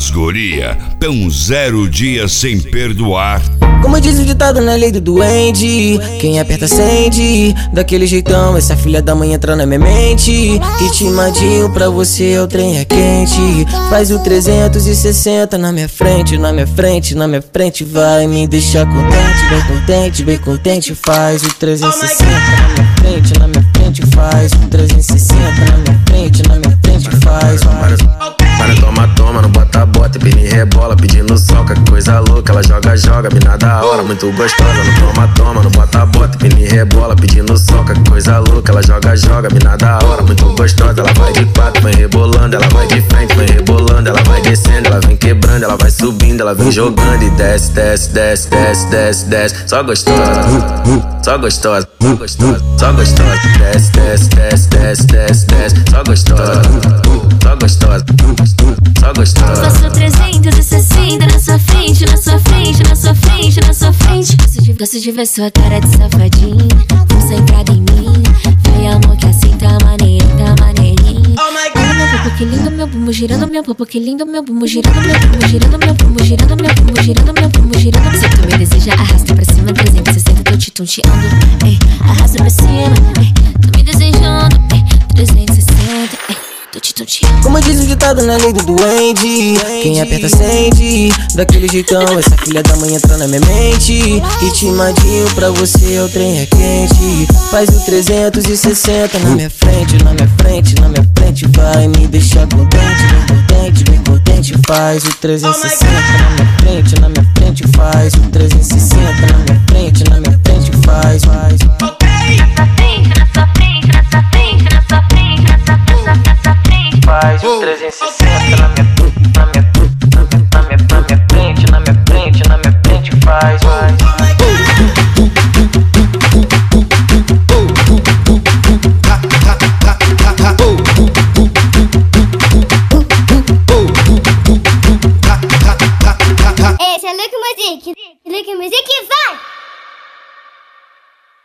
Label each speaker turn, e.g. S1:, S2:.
S1: As guria tão 0 dias sem perdoar.
S2: Como diz o ditado na lei do duende, quem aperta sente. Daquele jeitão, essa filha da mãe entra na minha mente. Ritmadinho pra você, o trem é quente. Faz o 360 na minha frente, na minha frente, na minha frente. Vai me deixar contente, bem contente, bem contente. Faz o 360 na minha frente, na minha frente. Faz o 360 na minha frente, na minha frente. Faz.
S3: Para, toma, não bota, bota, e rebola, pedindo soca, que coisa louca. Ela joga, mina da hora, muito gostosa. Não toma, não bota, bota, e rebola, pedindo soca, que coisa louca. Ela joga, mina da hora, muito gostosa. Ela vai de quatro, vem rebolando, ela vai de frente, vem rebolando. Ela vai descendo, ela vem quebrando, ela vai subindo, ela vem jogando e desce, desce, desce, desce, desce, desce. Só gostosa, só gostosa, só gostosa. Desce, desce, desce, desce, desce, desce. Só gostosa, só gostosa, só gostosa.
S4: Faço 360 na sua frente, na sua frente, na sua frente, na sua frente. Gosto de ver sua cara de safadinho, concentrada em mim. Vem amor que assim tá maneirinho, tá maneirinho. Olha meu popo que lindo, meu bumbum girando, meu popo que lindo, meu bumbum girando, meu bumbum girando, meu bumbum girando, meu bumbum girando, meu bumbum girando. Se tu me deseja, arrasta pra cima, 360, tô te tonteando. Arrasta pra cima, tô me desejando, 360, tô te tonteando.
S2: Como diz o ditado na lei do duende, quem aperta sente. Daquele jeitão, essa filha da mãe entra na minha mente. Ritmadinho pra você, o trem é quente. Faz o 360 na minha frente, na minha frente, na minha frente. Vai me deixar contente, bem contente, bem contente. Faz o 360 na minha frente, na minha frente. Faz o 360 na minha frente, na minha frente. Faz.
S4: Na sua frente, na sua frente, na sua frente, na sua frente, na sua frente.
S2: Faz o 360 na